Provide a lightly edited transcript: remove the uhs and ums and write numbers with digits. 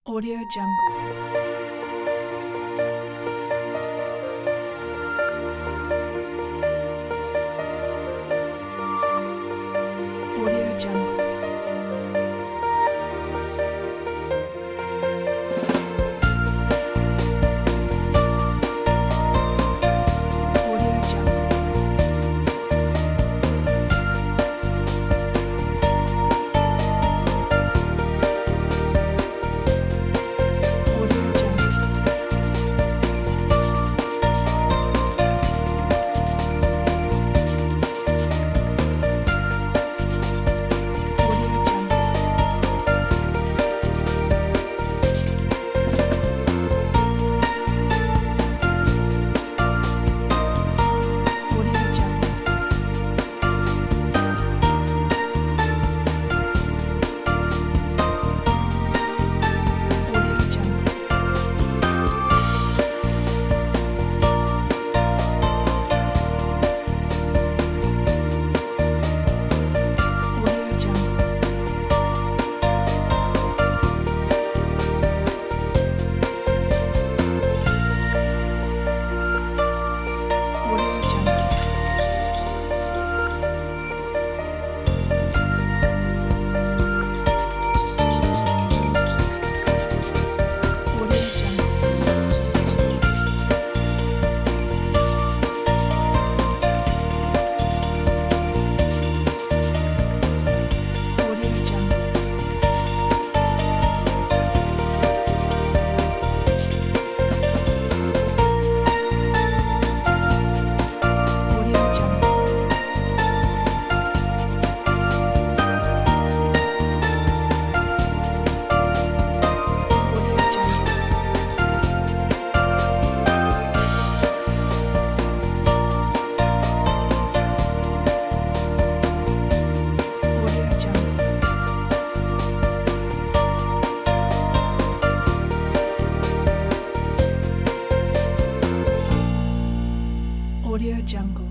Audio Jungle. Audio Jungle. Audio Jungle. Audio Jungle. Audio Jungle. Audio Jungle. Audio Jungle. Audio Jungle. Audio Jungle. Audio Jungle. Audio Jungle. Audio Jungle. Audio Jungle. Audio Jungle. Audio Jungle.